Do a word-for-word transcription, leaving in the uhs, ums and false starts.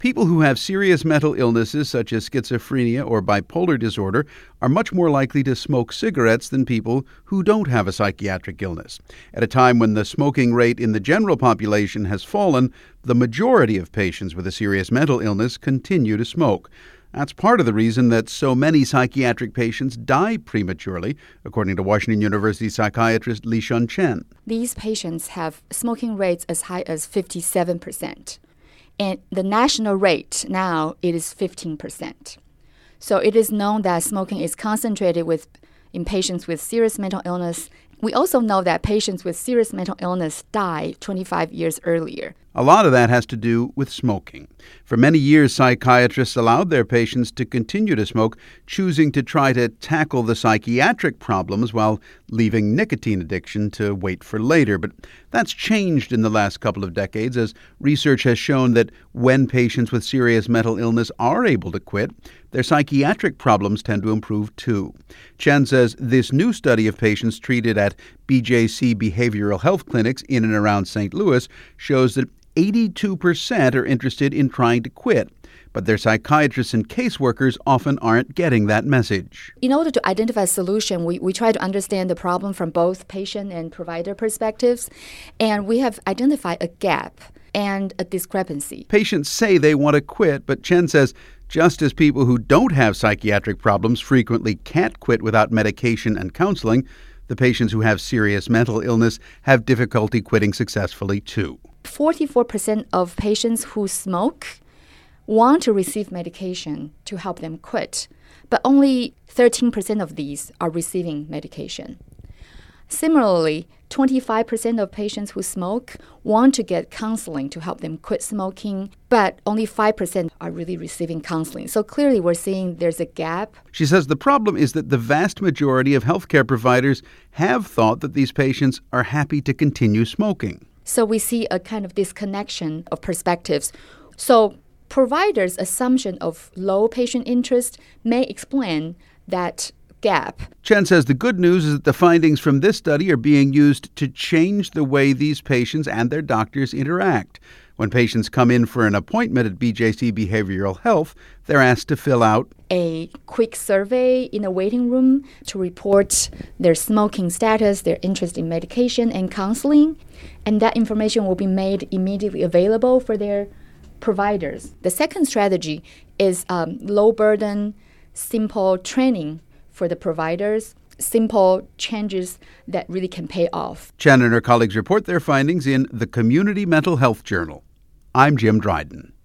People who have serious mental illnesses such as schizophrenia or bipolar disorder are much more likely to smoke cigarettes than people who don't have a psychiatric illness. At a time when the smoking rate in the general population has fallen, the majority of patients with a serious mental illness continue to smoke. That's part of the reason that so many psychiatric patients die prematurely, according to Washington University psychiatrist Li-Shun Chen. These patients have smoking rates as high as fifty-seven percent. And the national rate now it is fifteen percent. So it is known that smoking is concentrated with in patients with serious mental illness. We also know that patients with serious mental illness die twenty-five years earlier. A lot of that has to do with smoking. For many years, psychiatrists allowed their patients to continue to smoke, choosing to try to tackle the psychiatric problems while leaving nicotine addiction to wait for later. But that's changed in the last couple of decades, as research has shown that when patients with serious mental illness are able to quit, their psychiatric problems tend to improve too. Chen says this new study of patients treated at B J C behavioral health clinics in and around Saint Louis shows that eighty-two percent are interested in trying to quit, but their psychiatrists and caseworkers often aren't getting that message. In order to identify a solution, we, we try to understand the problem from both patient and provider perspectives, and we have identified a gap and a discrepancy. Patients say they want to quit, but Chen says just as people who don't have psychiatric problems frequently can't quit without medication and counseling, the patients who have serious mental illness have difficulty quitting successfully too. forty-four percent of patients who smoke want to receive medication to help them quit, but only thirteen percent of these are receiving medication. Similarly, twenty-five percent of patients who smoke want to get counseling to help them quit smoking, but only five percent are really receiving counseling. So clearly we're seeing there's a gap. She says the problem is that the vast majority of healthcare providers have thought that these patients are happy to continue smoking. So we see a kind of disconnection of perspectives. So providers' assumption of low patient interest may explain that gap. Chen says the good news is that the findings from this study are being used to change the way these patients and their doctors interact. When patients come in for an appointment at B J C Behavioral Health, they're asked to fill out a quick survey in a waiting room to report their smoking status, their interest in medication and counseling, and that information will be made immediately available for their providers. The second strategy is um, low-burden, simple training for the providers, simple changes that really can pay off. Chen and her colleagues report their findings in the Community Mental Health Journal. I'm Jim Dryden.